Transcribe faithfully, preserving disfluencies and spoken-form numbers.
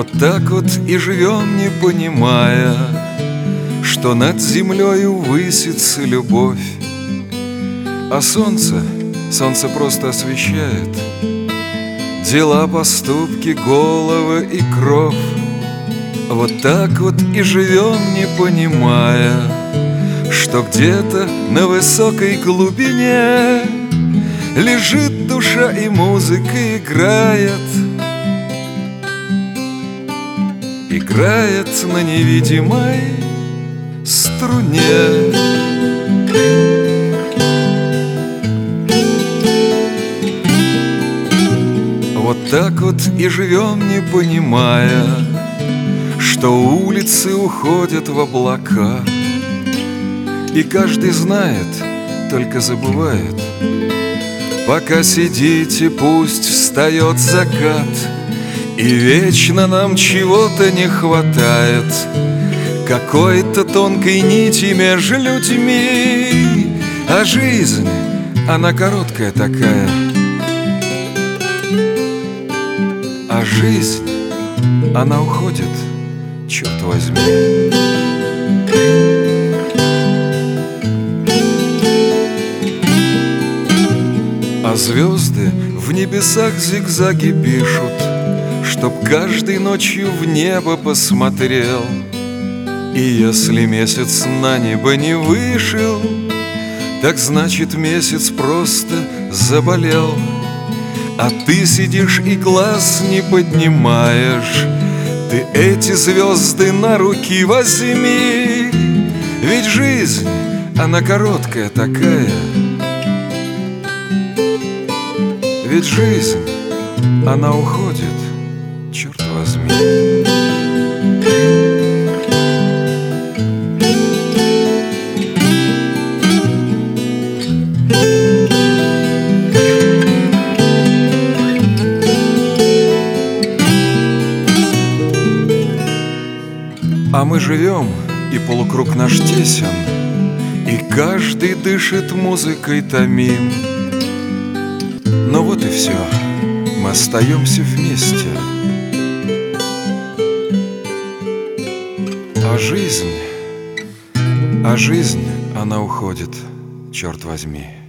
Вот так вот и живем, не понимая, что над землею высится любовь. А солнце, солнце просто освещает дела, поступки, головы и кровь. Вот так вот и живем, не понимая, что где-то на высокой глубине лежит душа, и музыка играет, играет на невидимой струне. Вот так вот и живем, не понимая, что улицы уходят в облака, и каждый знает, только забывает. Пока сидите, пусть встает закат, и вечно нам чего-то не хватает, какой-то тонкой нити между людьми. А жизнь, она короткая такая, а жизнь, она уходит, черт возьми. А звезды в небесах зигзаги пишут, чтоб каждый ночью в небо посмотрел. И если месяц на небо не вышел, так значит месяц просто заболел. А ты сидишь и глаз не поднимаешь, ты эти звезды на руки возьми. Ведь жизнь, она короткая такая, ведь жизнь, она уходит, черт возьми. А мы живем, и полукруг наш тесен, и каждый дышит музыкой томим. Но вот и все, мы остаемся вместе. А жизнь, а жизнь, она уходит, черт возьми.